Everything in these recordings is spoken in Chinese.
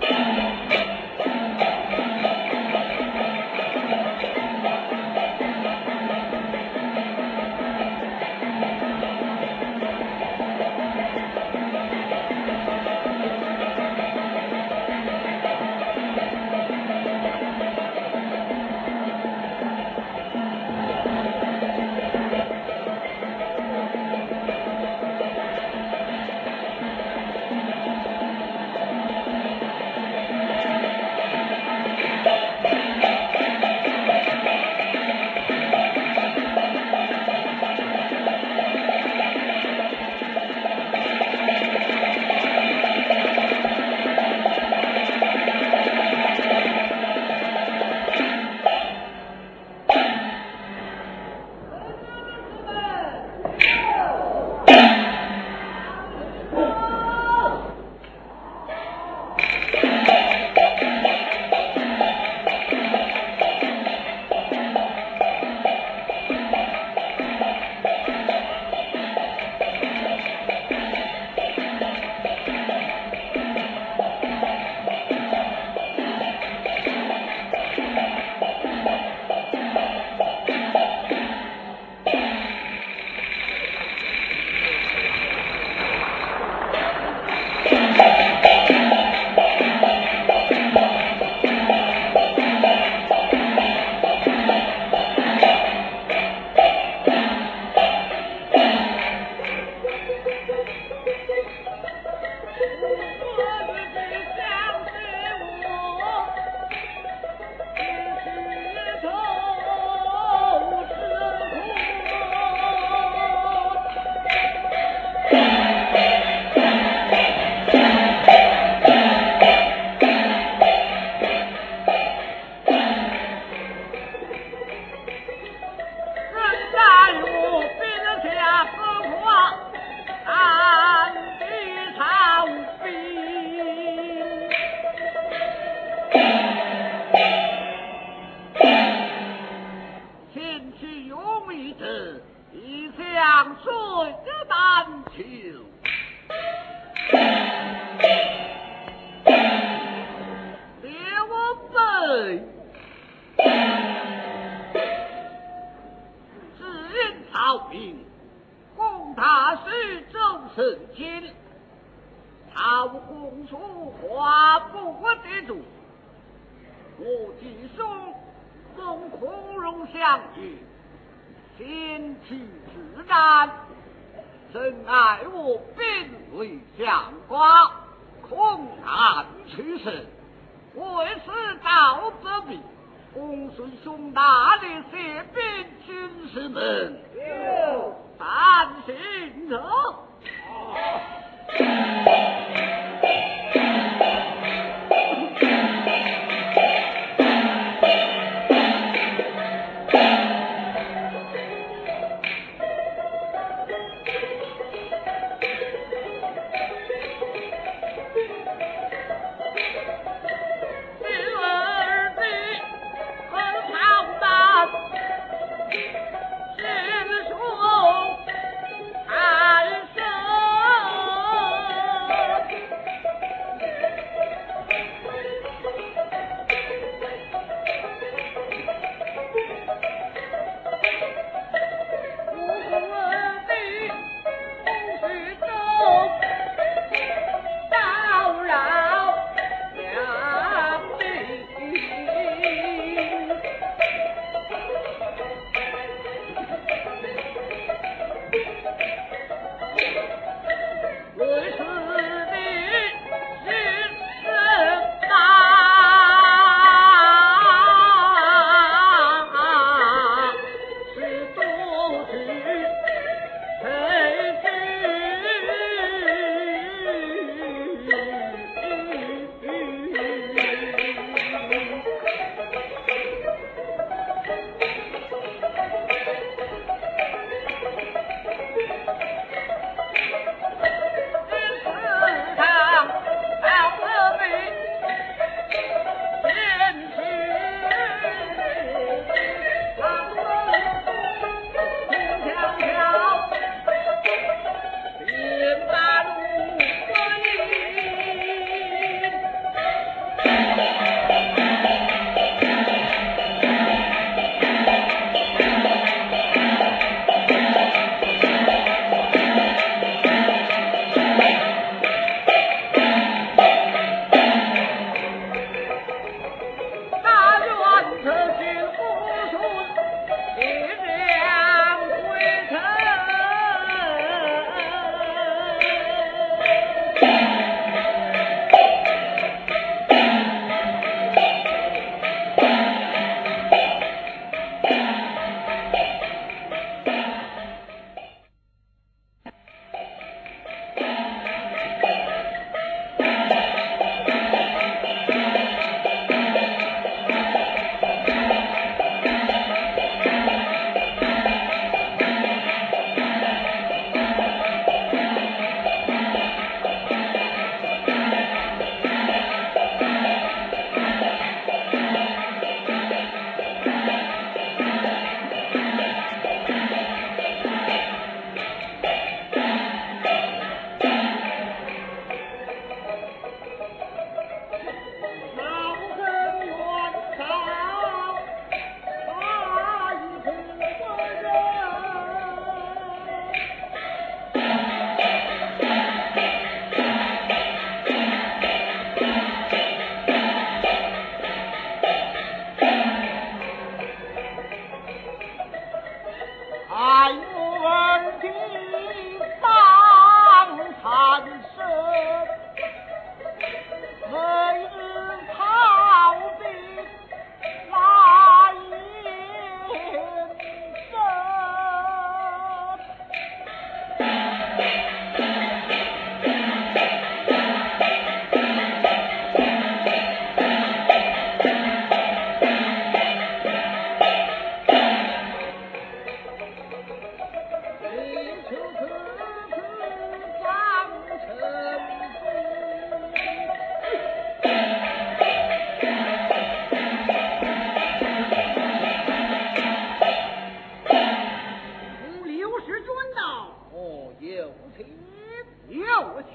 心说太深。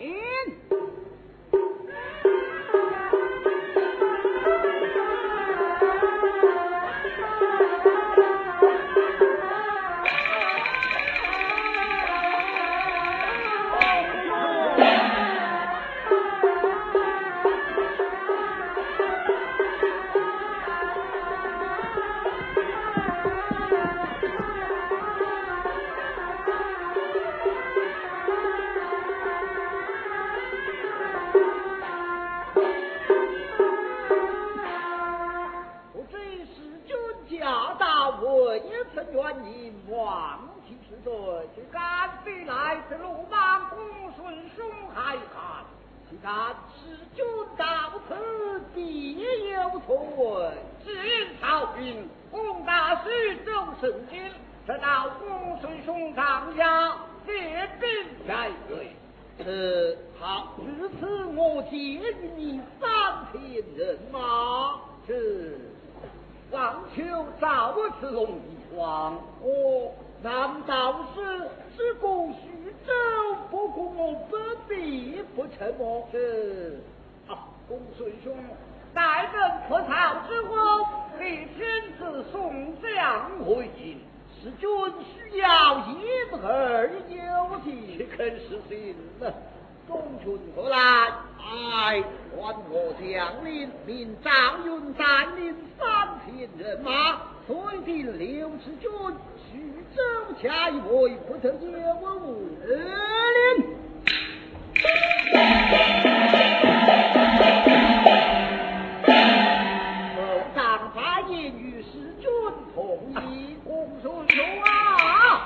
好，至此我借予你3000人马，是望求早此容易王。难道是只顾徐州，不顾我本地不成么？是公孙兄，待等破曹之后，你亲自送将回京。使君需要1、2有计，肯实行了。众军何来？传我将领命张云占领3000人马，随定刘知军，徐州下一位，不得有误。令。当发言与使君同意，公孙兄啊！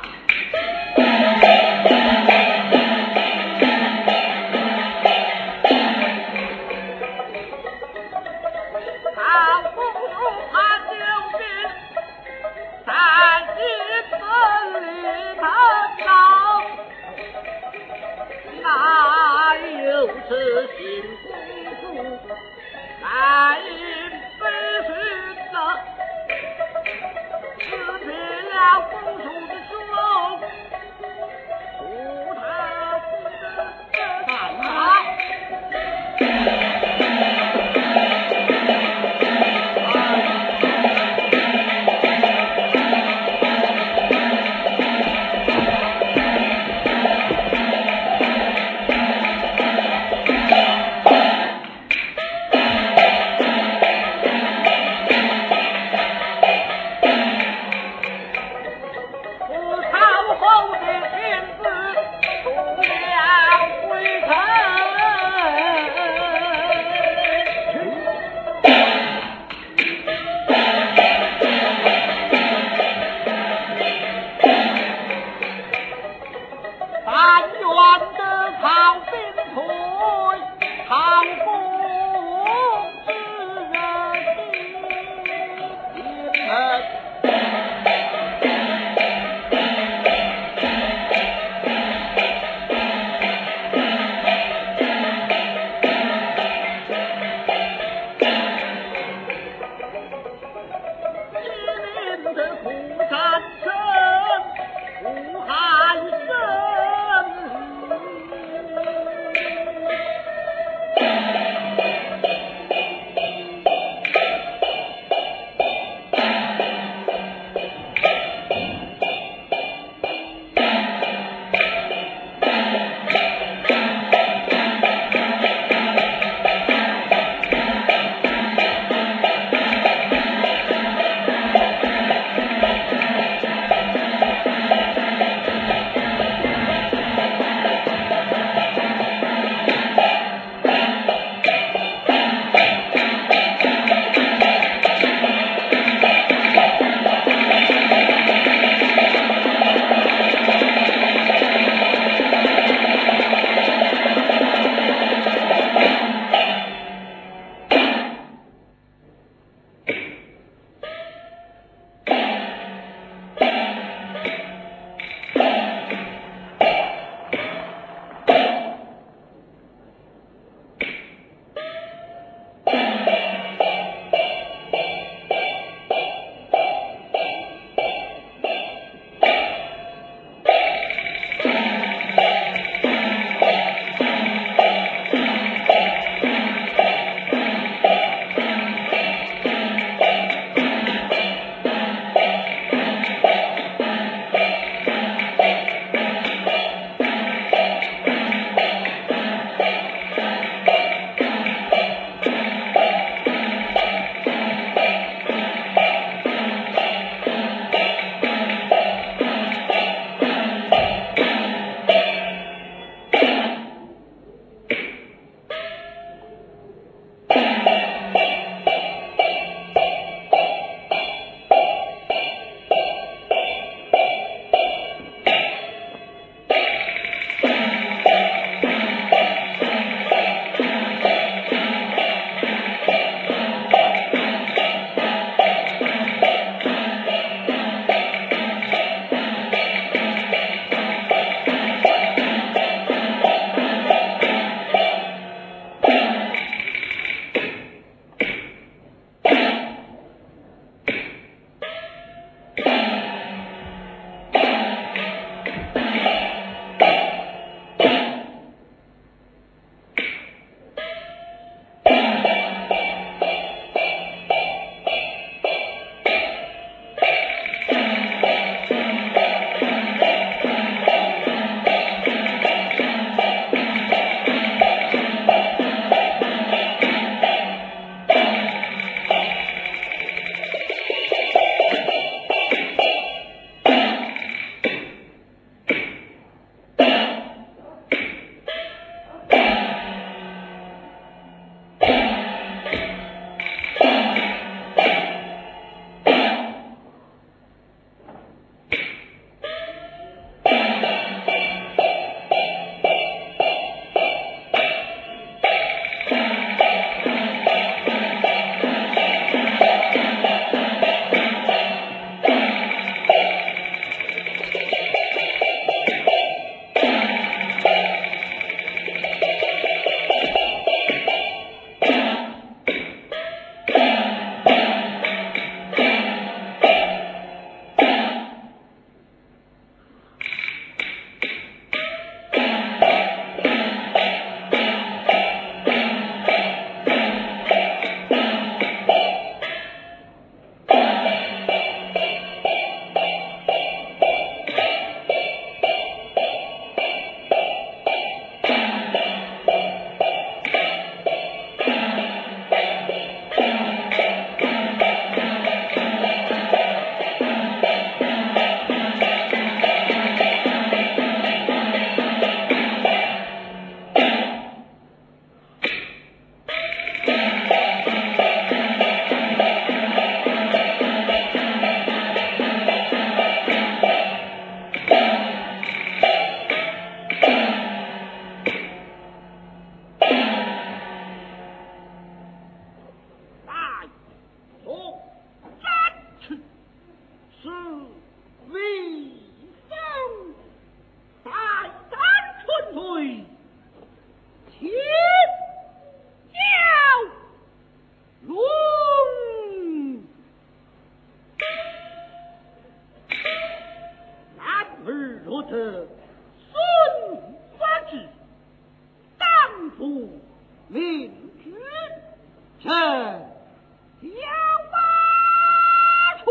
父明君，臣将马出。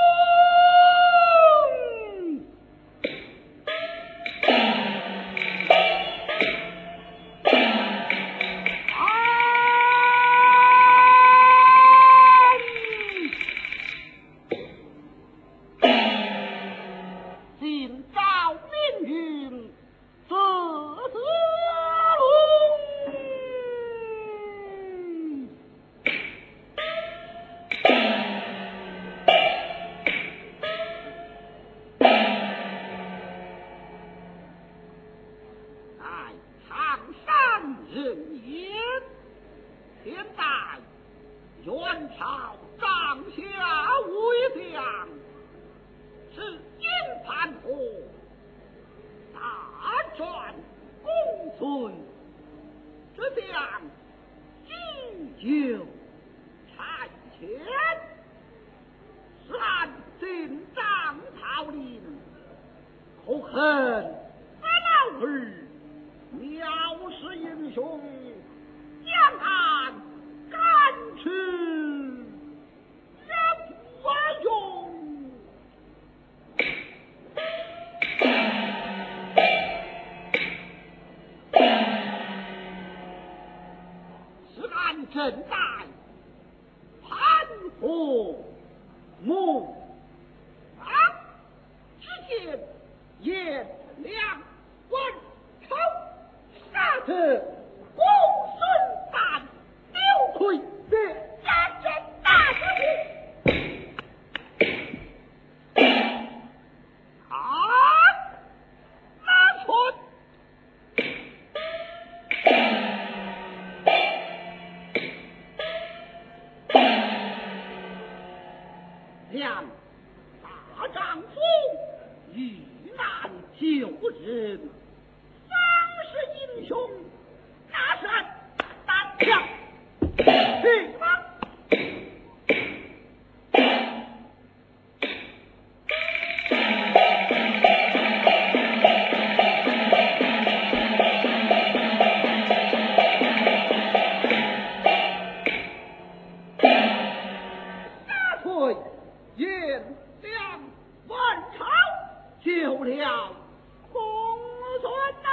正在潘虎目啊，只见颜良文丑杀得公孙瓒刘奎的战争大胜啊，拿出两大丈夫遇难救人，方是英雄，拿山单枪去吧。颜良文丑救了公孙大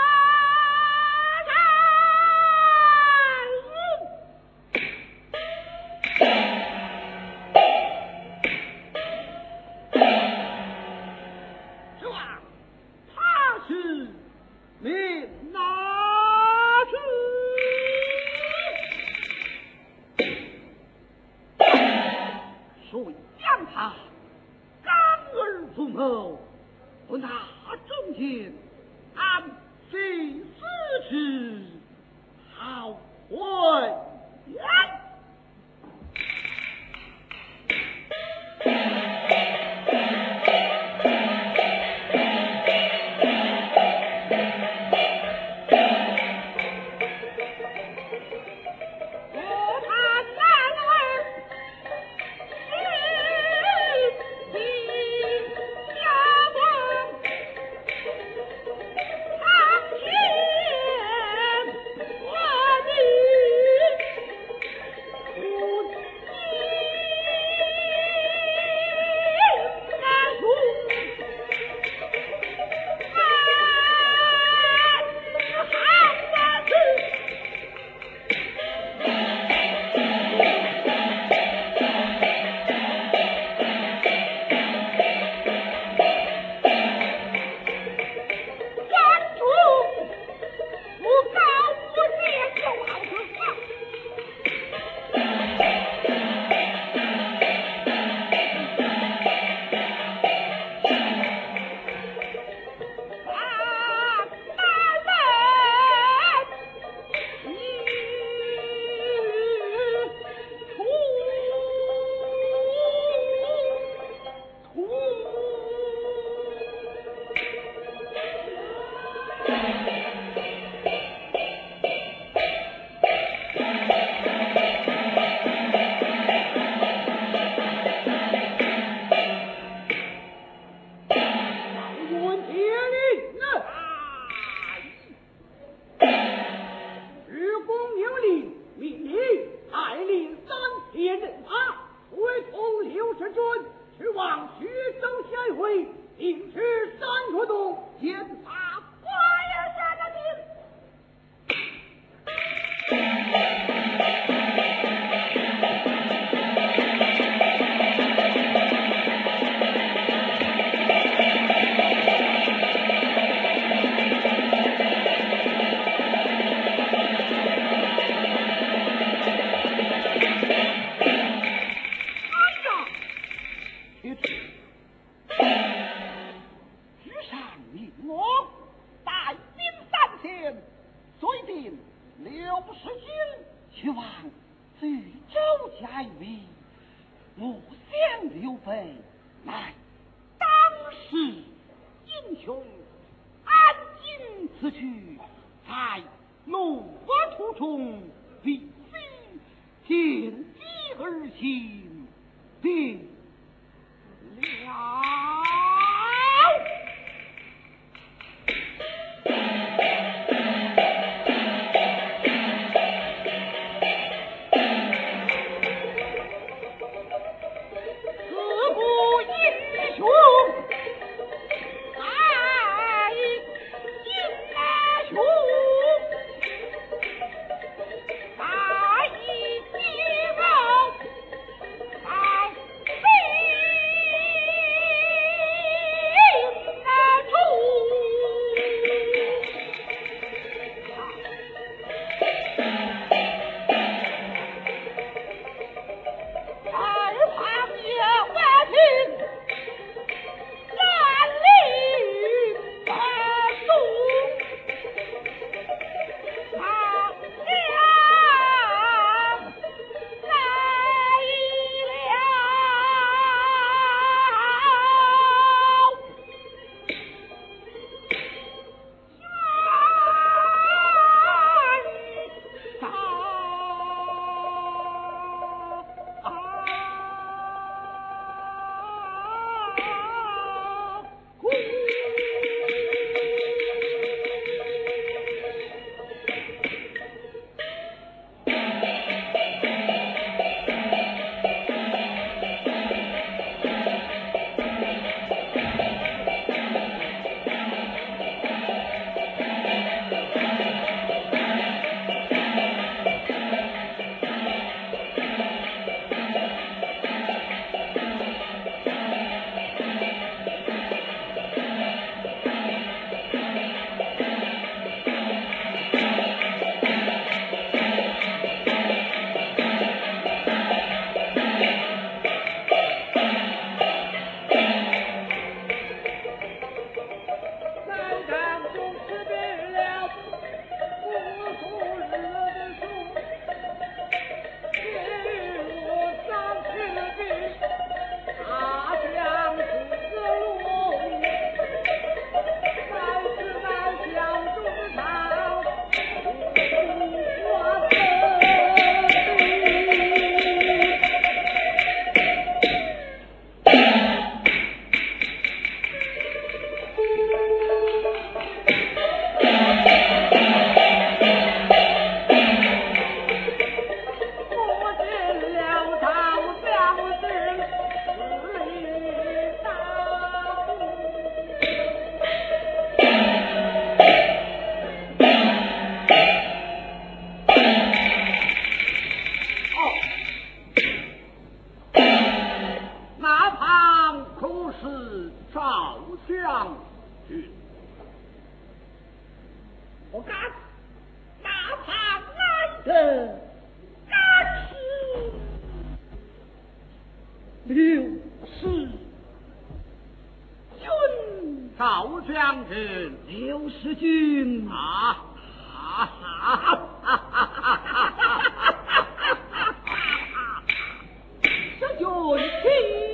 这他是命拿去。谁将他刚儿不谋，不拿中间，按非死之好回言。 今去往徐州家园，我想刘备乃当时英雄，安今此去，在落途中必须见机而行，定了。我敢，哪怕来人敢是刘氏军赵将军，刘氏军啊！这军听。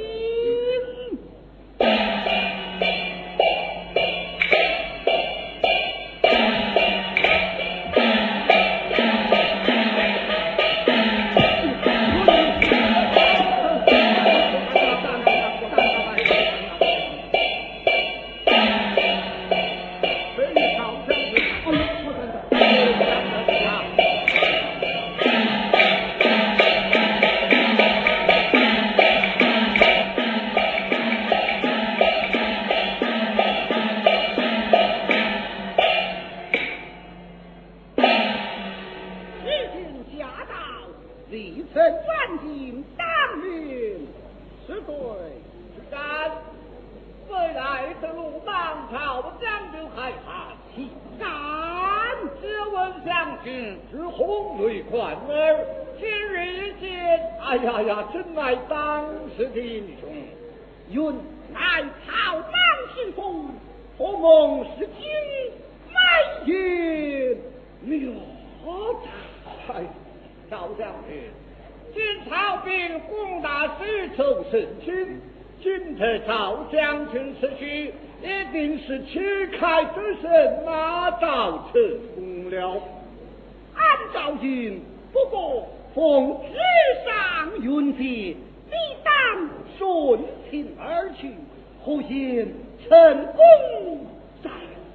真乃当时的英雄，云乃草莽行风，何梦是今美艳妙才。 哎，赵将军，今朝兵攻打徐州胜军，今这赵将军此去，一定是旗开得胜，马到成功了。按照军不过奉旨上云节，必当顺情而去，何言成功在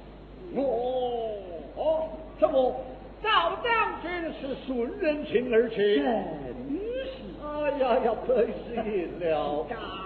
我？什么？赵将军是顺人情而去？ 真是！ 哎呀呀，可惜了！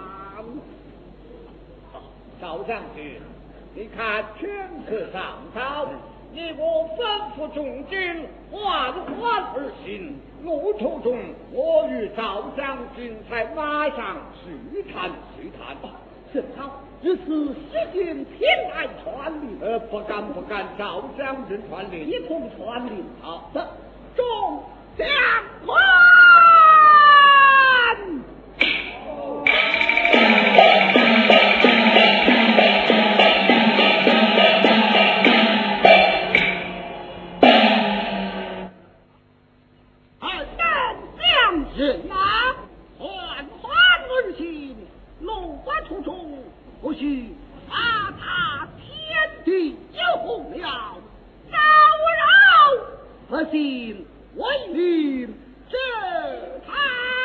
赵将军，你看天色尚早，你我吩咐众军缓缓而行，路途中我与赵将军在马上叙谈。 正好，如此使君前来传令。 不敢，赵将军传令， 一同传令。 好的，众将官。人啊，缓缓而行，路过途中，或许发他天地有红了，招扰百姓为民这堂。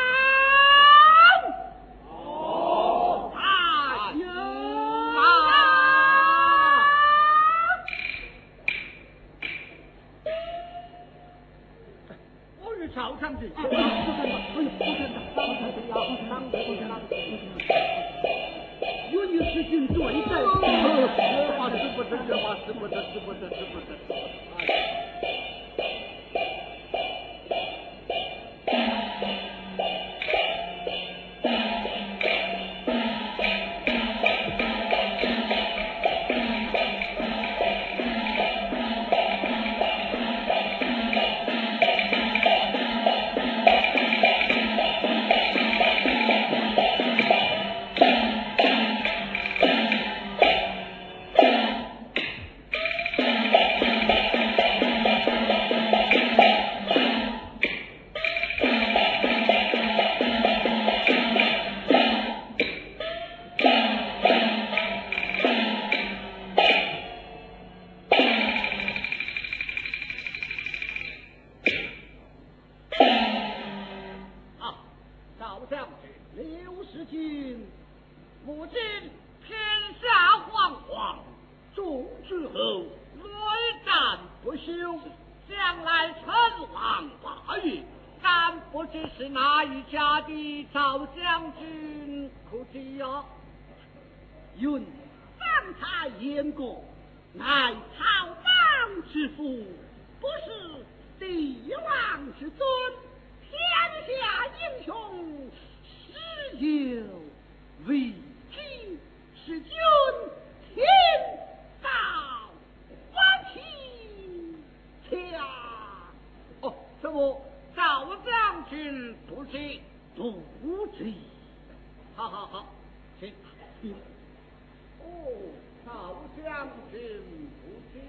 哎呀！我与赵将军。由于时君对待，这话是不得。好，请。赵将军不知。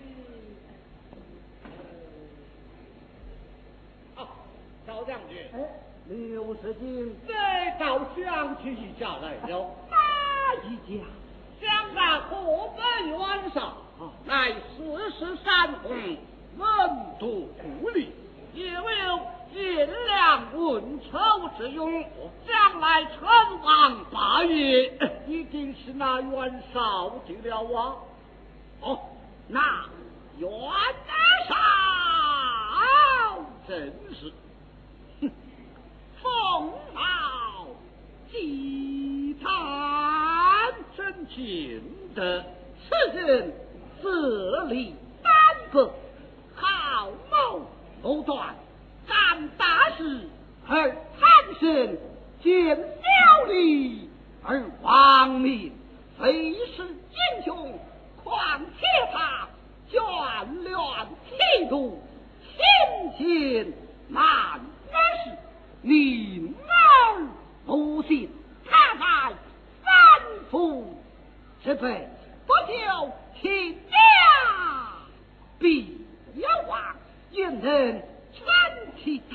赵将军。 刘世金。 再到乡去一家来了。 哪一家？ 乡在河北原上，乃四世山洪，文都故里，也有颜良文丑之勇，将来称王霸业，一定是那袁绍的了啊！那袁绍真是，风貌极谈，真情的此人色力单薄，好谋谋断，干大事而贪生，见小利而亡命，非是英雄，况且他眷恋气度，亲情难是宁而不信，他在三夫之辈，不求亲家必有望，愿人传其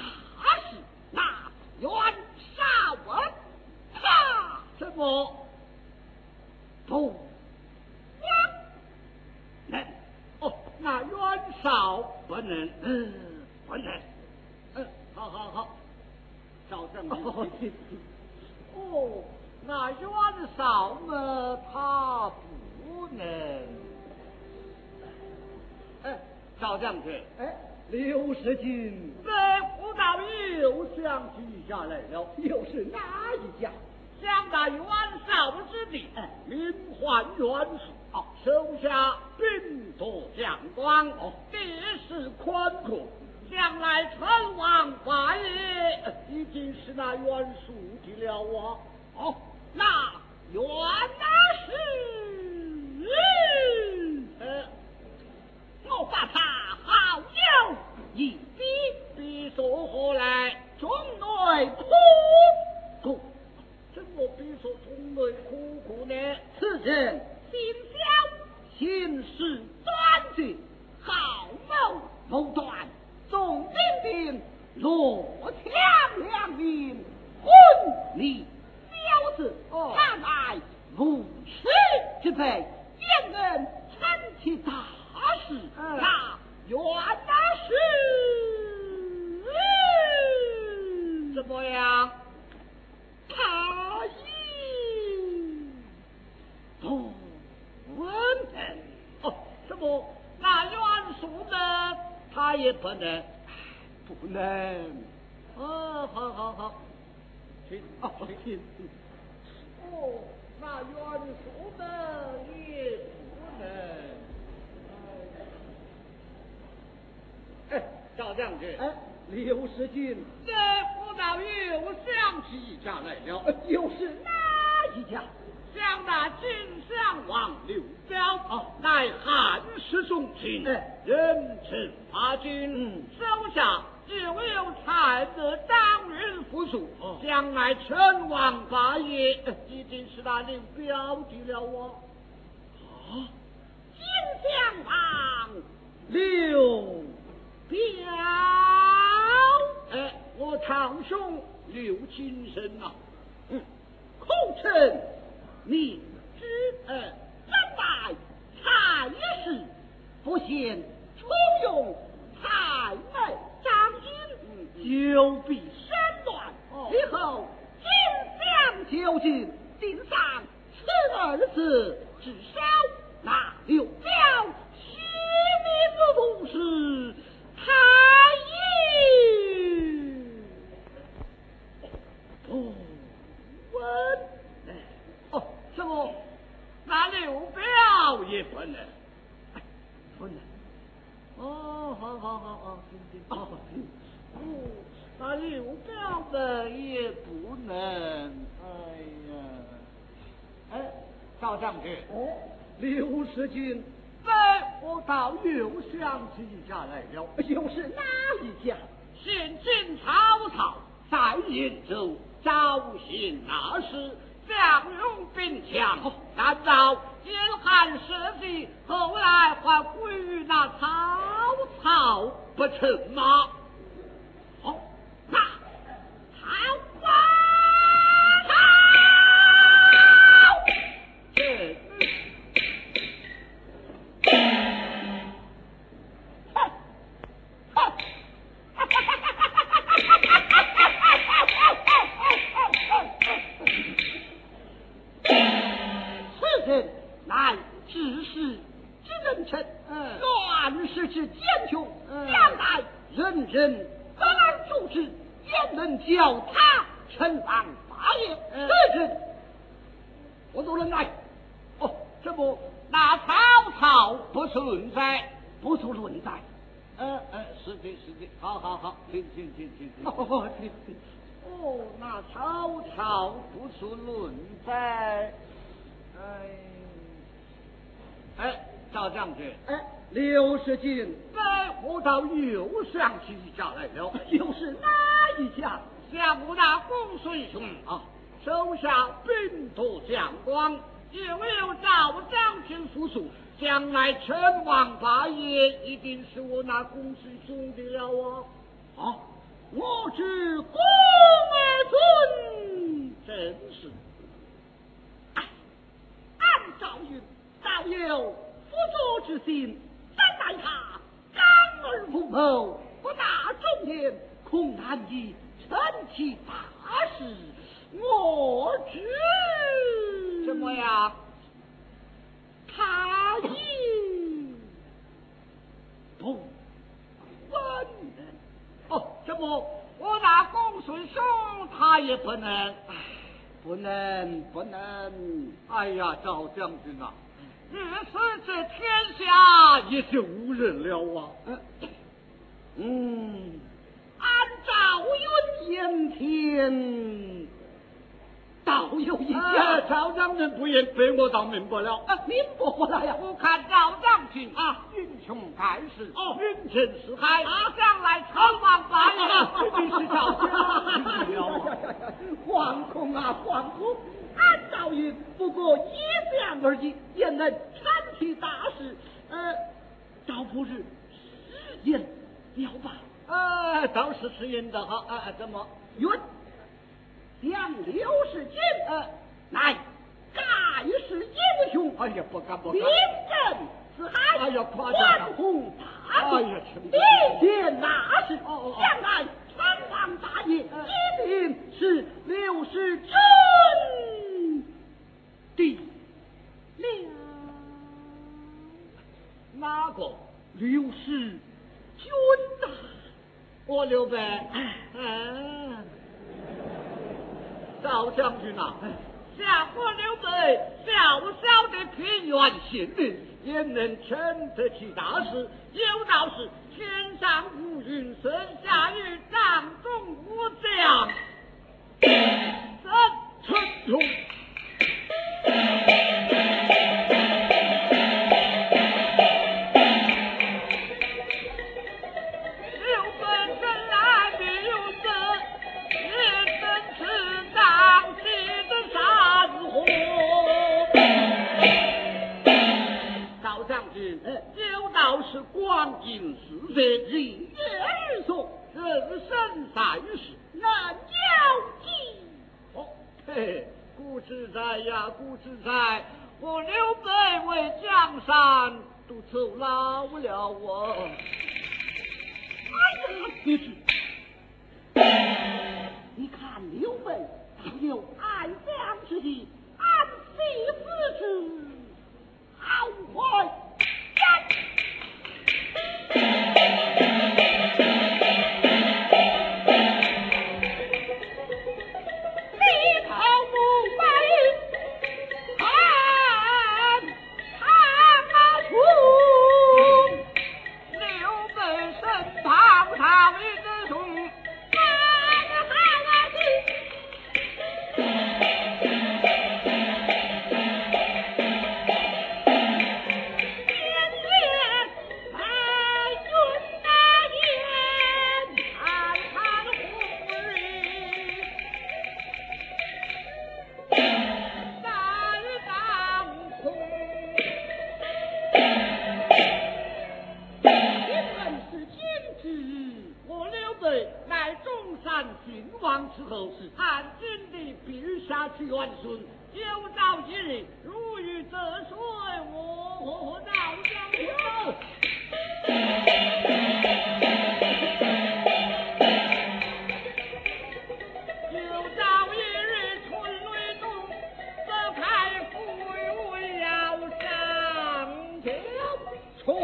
好好好，赵正哦，那袁绍嘛，他不能。 哎，赵将军， 哎，刘世军， 在辅导又相聚下来了， 又是哪一家？ 想那袁绍之地，名唤袁术，手下兵多将广，地势宽阔，将来成王霸业，已经是那袁术的了啊！哦，那原来是，我把他好友一比说何来？中内苦。怎么比说中内苦呢？ 此人心小，行事端正，好谋谋断， 总兵兵落强良民， 昏你小子，他乃无耻之辈，焉能成其大事？那原来是怎么样？ 他已不稳能哦，什么那袁术呢？他也不能， 不能。 好好好， 请请。哦，那袁术呢也不能。赵将军， 刘世军， 这辅导又想起一家来了， 又是哪一家？ 想那秦襄王刘表，乃汉室宗亲，人称八军，手下又有才子张允副属，将来称王霸业，一定是那刘表的了啊！秦襄王刘表，我堂兄刘金生啊，口称明知真乃才士，不嫌重用太妹张英，久必生乱。以后今将就近，定上此二字，至少那刘表惜命之同时，他也不稳。什么？那刘表也不能，不能。好，行。那刘表呢也不能。赵将军， 刘世军， 我倒又想起一家来了， 又是哪一家？ 现今曹操在兖州招贤纳士，将勇兵强，难道燕汉社稷后来还归于那曹操不成吗？好，那曹此人乃治世之人臣，乱世之奸雄，将来人人得而诛之，焉能叫他称王霸业？这人我都能来。这不，那曹操不存在，不存在。是的，好，请。那曹操不存在。赵将军， 刘世军， 我倒又想起一家来了， 又是哪一家？ 像我那公孙兄手下兵多将广，又有赵将军辅属，将来称王霸业，一定是我那公孙兄的了啊！我知公而尊，真是。按赵云，早有辅佐之心，怎奈他刚而不谋，不大忠言，苦恐难以成其大事，我知怎么样？ 他已不闻。 哦，怎么我那公孙兄他也不能？ 不能！ 哎呀，赵将军啊，日死这天下也就无人了啊！ 按赵云言听，倒有一家。 赵将军不言，被我倒明白了。 明白过来呀！ 我看赵将军英雄盖世，云天四海，将来称王霸业，你是赵将军了。 惶恐啊，惶恐！按赵云不过一将而已，焉能成其大事？赵夫人食言了吧？ 倒是吃言的哈。怎么？ 云将刘世金乃盖世英雄， 哎呀，不敢！ 名震四海， 哎呀，夸张！ 关宏大哎呀， 必见那时，将来称王大业，一定是刘世贞的了。 哪个？ 刘世军呐！ 我刘备。赵将军啊，像我刘备小小的平原县民，也能成得起大事。有道是天上无云，生下雨，掌中无将，怎成功？有道是光阴似箭，日月日送，人生在世难交集。古之在呀，古之在，我刘备为江山都走老了我。 哎呀，你是，你看刘备倒有爱将之意，安息之志，好坏。 之后是汉军的陛下之元孙，有朝一日如鱼得水，我到江头。有朝一日春雷动，则开富为要上天冲。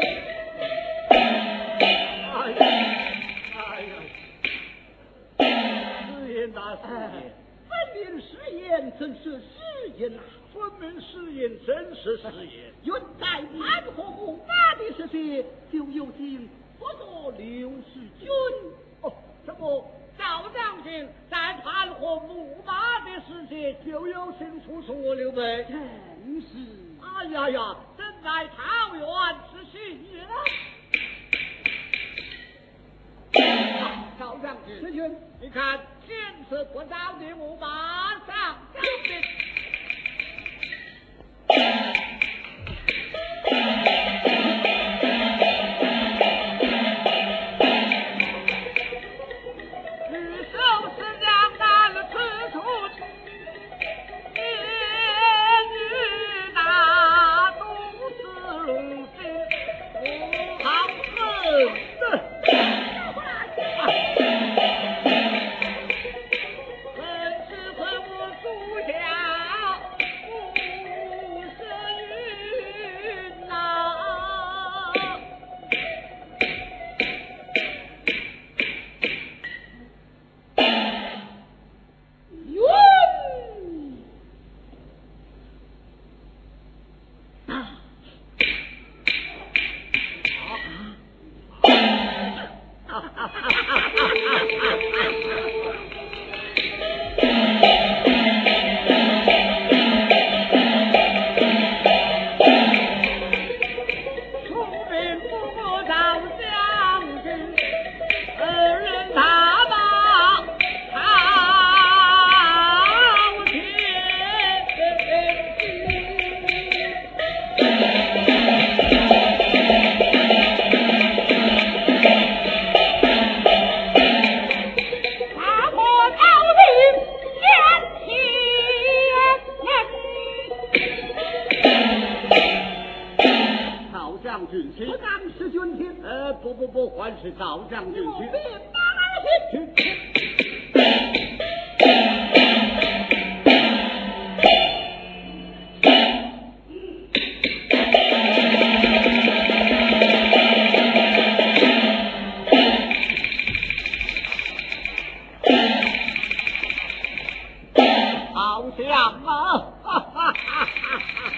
大誓言， 分明誓言，真是誓言呐！ 分明誓言，真是誓言。 云在潘河木马的时节，就有请不做刘世军。 哦，怎么赵将军在潘河木马的时节，就有请出说刘备？ 真是， 哎呀呀，正在桃园吃喜了。赵将军， 世军， 你看天色不早的，我马上就兵。举手是两难此处，一语大动是龙心，我好恨的。 还是照将军去？ 别打儿去。好像啊！哈哈哈哈！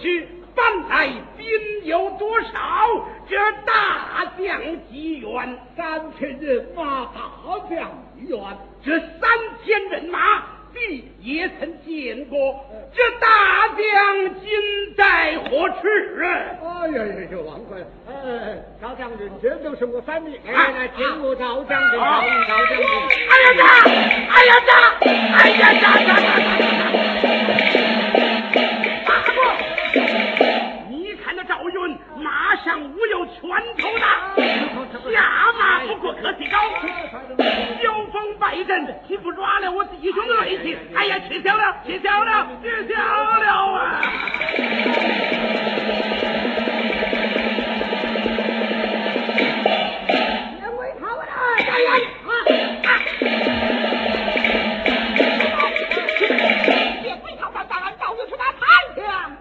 去，方才兵有多少？这大将几员 ？3000人马，大将一员。 这3000人马，你也曾见过。这大将今在何处？ 哎呀呀呀，忘怪了。赵将军，这就是我三弟。来，听我赵将军，赵将军。 哎呀打！哎呀打！哎呀打！大哥，你看那赵云马上无有拳头大，下马不过可提高。交锋败阵，岂不抓了我弟兄的锐气？哎呀，取消了啊！ 连为他们来！连为他们当然早就去打太阳！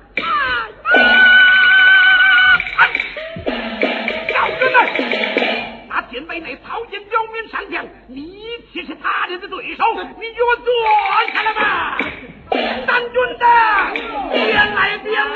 赵军呢？那前辈内曹军刁民上将，你岂是他人的对手？你给我坐下来吧！三军的，边来！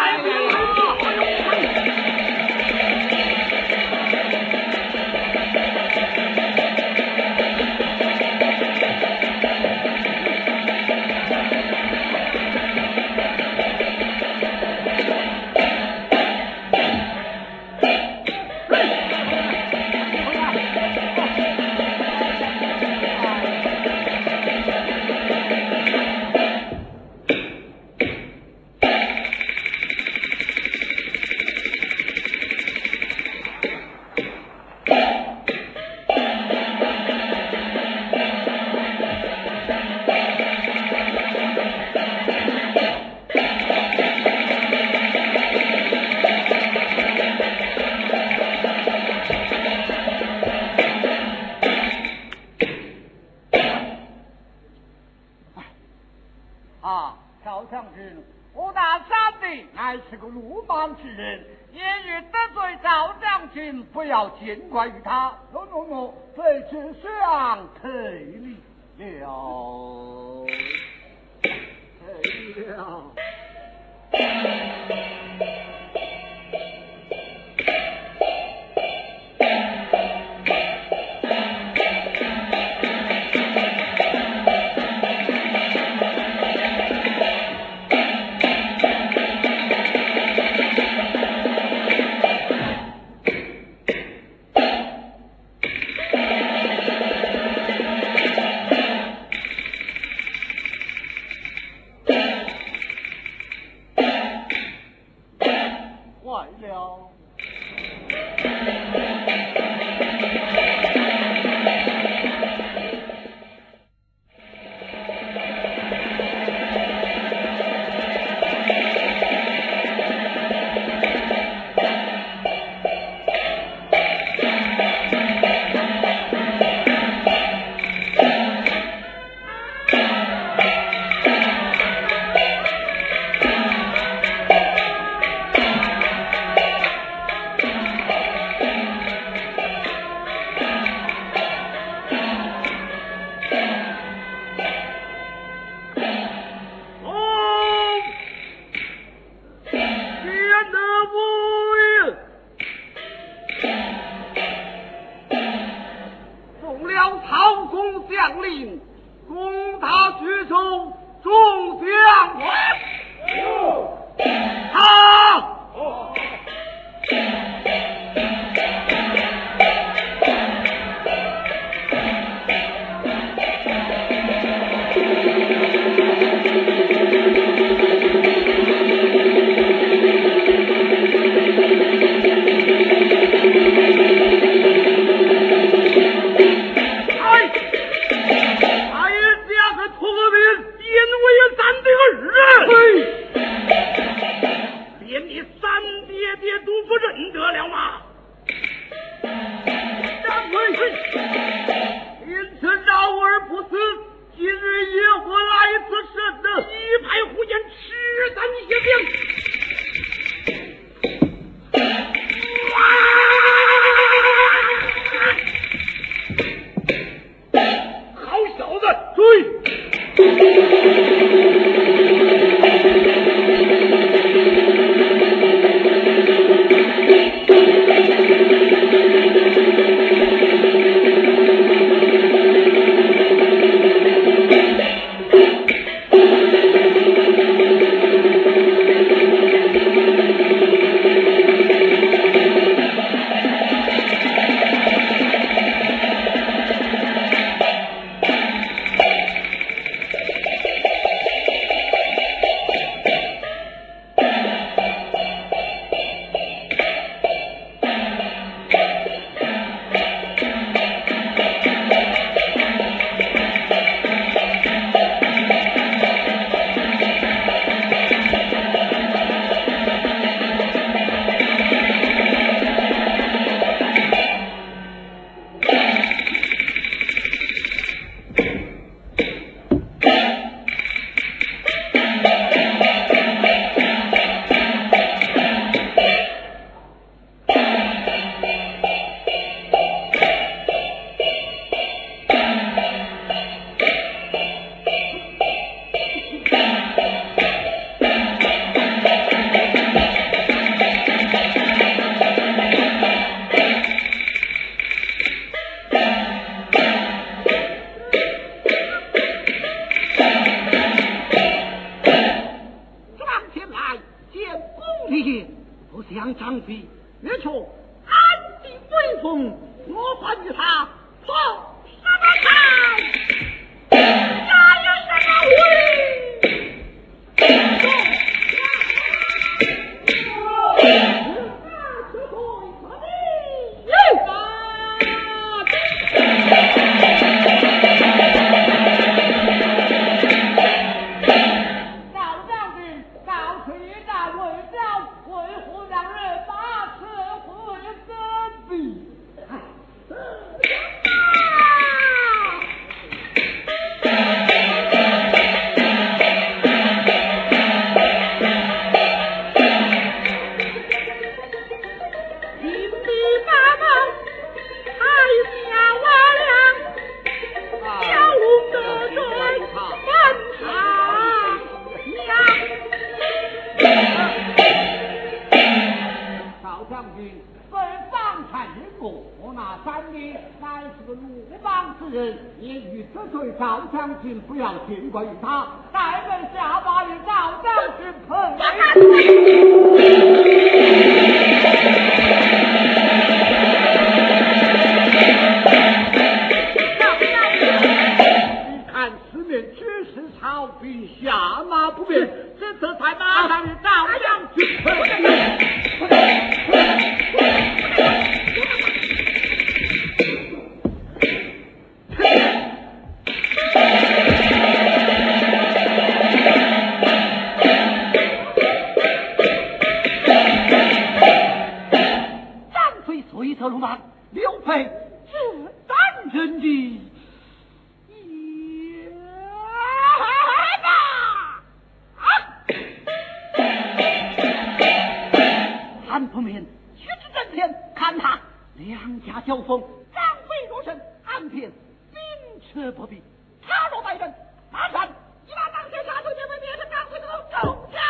赵将军，我大三弟乃是个鲁莽之人，夜日得罪赵将军，不要见怪于他。喏，这只想退礼了，退了。 体不像张飞，越却安定威风，我还与他碰什么开？哪有什么会？ 不要轻怪于他，待人下马与赵将军碰。你看四面举世曹兵下马不变，这次在马上与赵将军碰。刘备自担任的也韩不免屈指正天，看他两家交锋，张飞若胜，安平兵车不避，他若败阵，马上一马当先下手，就会变成张飞的手下。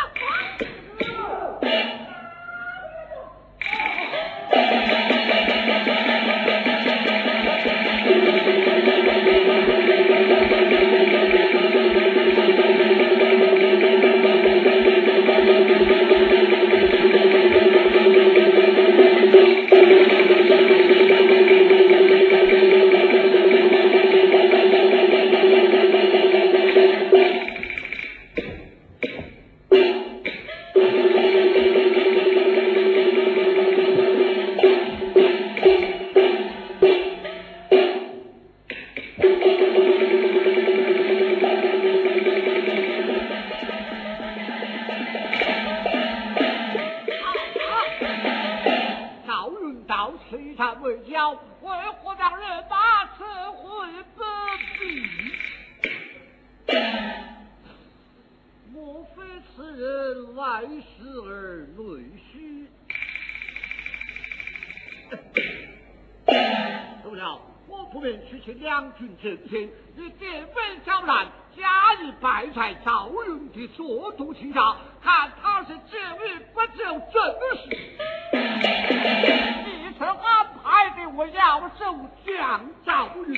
两军阵前，以点飞交战，加以败在赵云的所度之下，看他是救与不救真实。一次安排的我要守将赵云。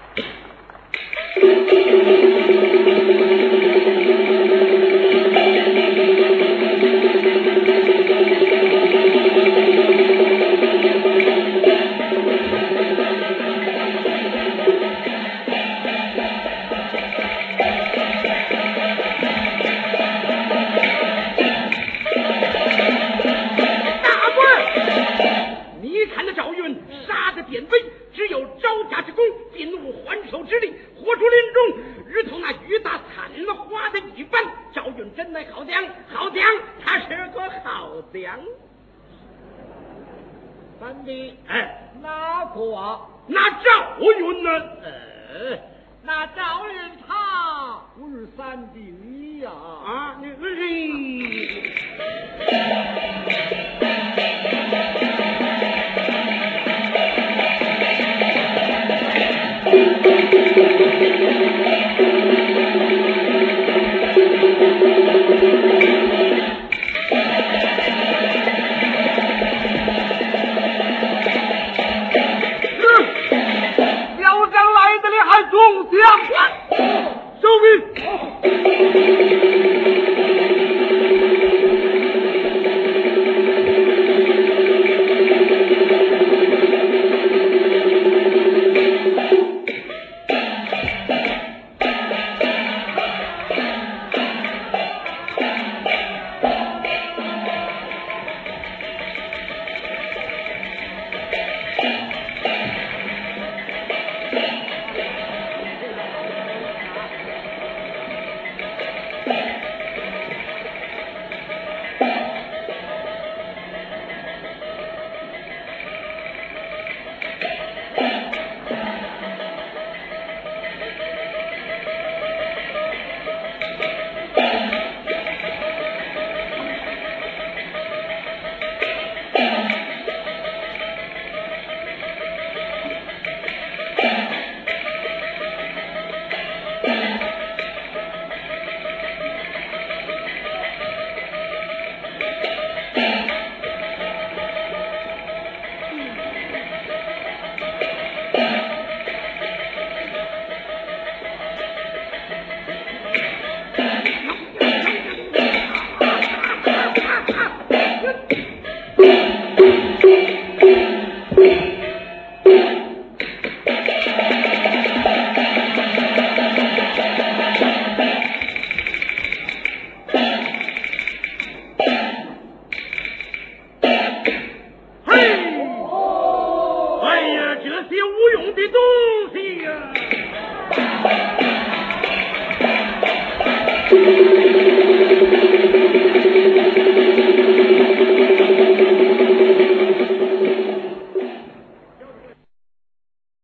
这些无用的东